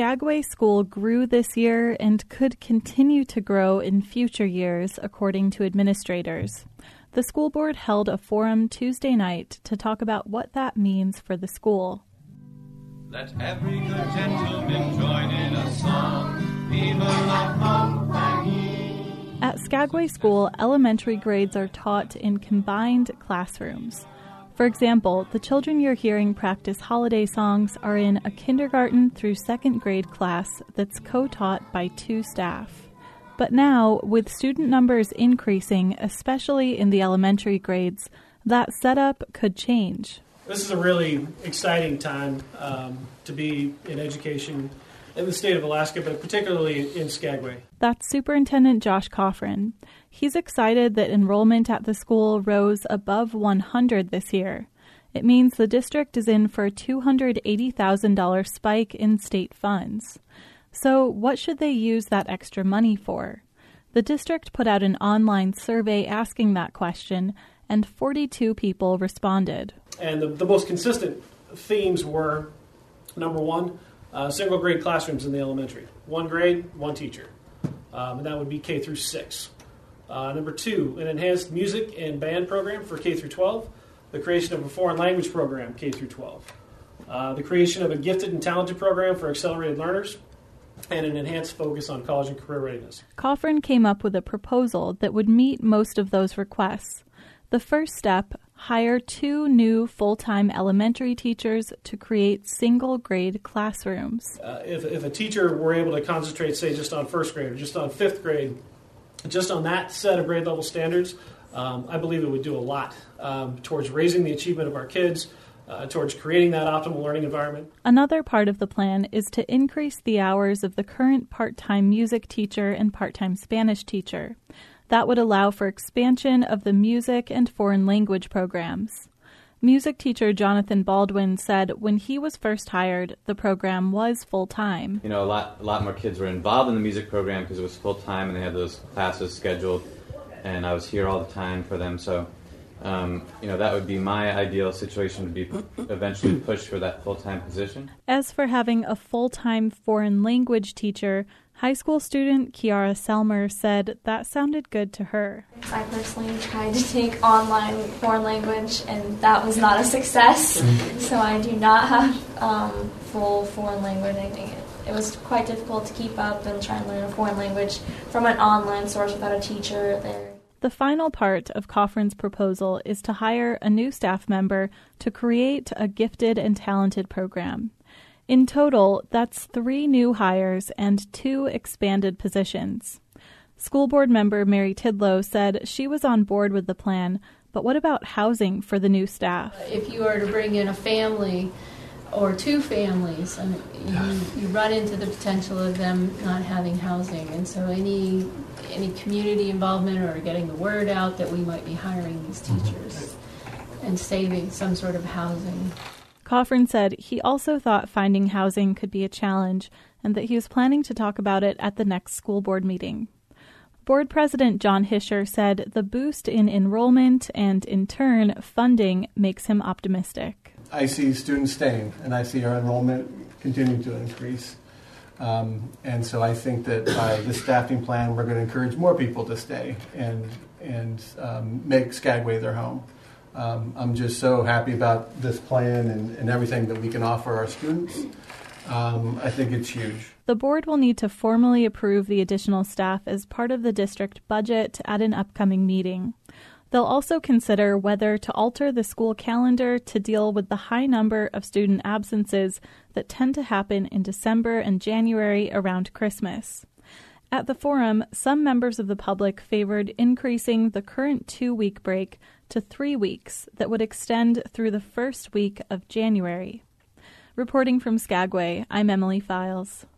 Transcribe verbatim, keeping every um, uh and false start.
Skagway School grew this year and could continue to grow in future years, according to administrators. The school board held a forum Tuesday night to talk about what that means for the school. Let every good gentleman join in a song, Viva la compagnie. At Skagway School, elementary grades are taught in combined classrooms. For example, the children you're hearing practice holiday songs are in a kindergarten through second grade class that's co-taught by two staff. But now, with student numbers increasing, especially in the elementary grades, that setup could change. This is a really exciting time um, to be in education in the state of Alaska, but particularly in Skagway. That's Superintendent Josh Coffrin. He's excited that enrollment at the school rose above one hundred this year. It means the district is in for a two hundred eighty thousand dollars spike in state funds. So what should they use that extra money for? The district put out an online survey asking that question, and forty-two people responded. And the, the most consistent themes were, number one, uh, single grade classrooms in the elementary. One grade, one teacher. Um, and that would be K through six. Uh, number two, an enhanced music and band program for K through twelve. The creation of a foreign language program, K through twelve. Uh, the creation of a gifted and talented program for accelerated learners. And an enhanced focus on college and career readiness. Coffrin came up with a proposal that would meet most of those requests. The first step, hire two new full-time elementary teachers to create single-grade classrooms. Uh, if, if a teacher were able to concentrate, say, just on first grade or just on fifth grade, just on that set of grade level standards, um, I believe it would do a lot um, towards raising the achievement of our kids, uh, towards creating that optimal learning environment. Another part of the plan is to increase the hours of the current part-time music teacher and part-time Spanish teacher. That would allow for expansion of the music and foreign language programs. Music teacher Jonathan Baldwin said when he was first hired, the program was full-time. You know, a lot, a lot more kids were involved in the music program because it was full-time and they had those classes scheduled, and I was here all the time for them. So, um, you know, that would be my ideal situation, to be eventually pushed for that full-time position. As for having a full-time foreign language teacher, high school student Kiara Selmer said that sounded good to her. I personally tried to take online foreign language, and that was not a success. So I do not have um, full foreign language. I think it, it was quite difficult to keep up and try and learn a foreign language from an online source without a teacher there. The final part of Coffrin's proposal is to hire a new staff member to create a gifted and talented program. In total, that's three new hires and two expanded positions. School board member Mary Tidlow said she was on board with the plan, but what about housing for the new staff? If you are to bring in a family or two families, I mean, you, you run into the potential of them not having housing. And so any any community involvement or getting the word out that we might be hiring these teachers and saving some sort of housing. Coffrin said he also thought finding housing could be a challenge and that he was planning to talk about it at the next school board meeting. Board President John Hischer said the boost in enrollment and, in turn, funding makes him optimistic. I see students staying, and I see our enrollment continuing to increase. Um, and so I think that by the staffing plan, we're going to encourage more people to stay and, and um, make Skagway their home. Um, I'm just so happy about this plan and, and everything that we can offer our students. Um, I think it's huge. The board will need to formally approve the additional staff as part of the district budget at an upcoming meeting. They'll also consider whether to alter the school calendar to deal with the high number of student absences that tend to happen in December and January around Christmas. At the forum, some members of the public favored increasing the current two-week break to three weeks that would extend through the first week of January. Reporting from Skagway, I'm Emily Files.